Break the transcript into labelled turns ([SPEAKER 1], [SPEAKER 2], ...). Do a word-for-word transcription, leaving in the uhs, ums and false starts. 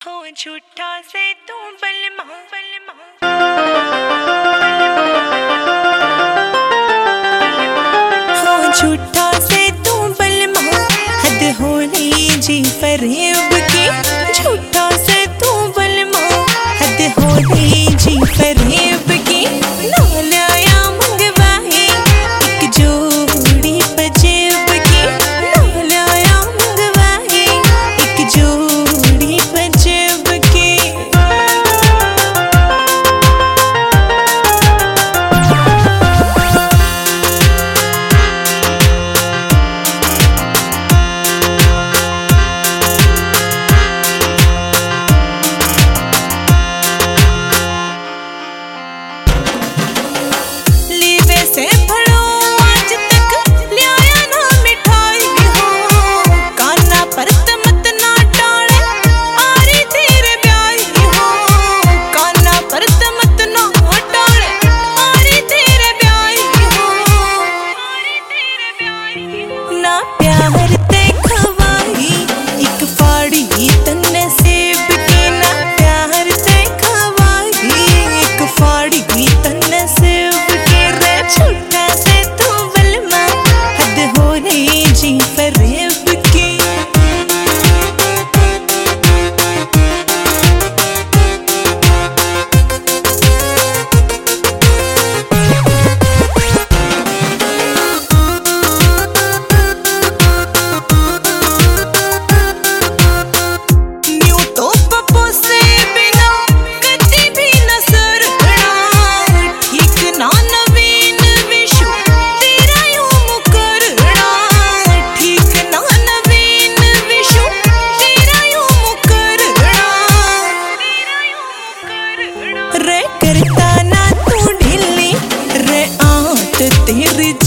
[SPEAKER 1] हो झूठा से तू बलमा बलमा हो झूठा से तू बलमा हद होनी जी फरेब की झूठा से तू बलमा हद होनी जी फरेब की ना लाया मंगवाए एक जोड़ी पजेब की ना लाया मंगवाए एक जोड़ी पजेब की से भरो आज तक लिया ना मिठाई हो काना परत मत ना टाले आरी तेरे ब्याही हो काना परत मत ना टाले आरी तेरे ब्याही हो आरी तेरे ब्याही हो ना प्यार ते खवाई एक फाड़ी तन्ने सेब की ना प्यार ते खवाई एक फाड़ी तन्ने सेब झूठा से तू बलमा हद हो रही जी फरेब की न्यू तो पप्पू से बिना कभी भी न सरना ठीक ना रे करता ना तू ढीली रे आंत तेरी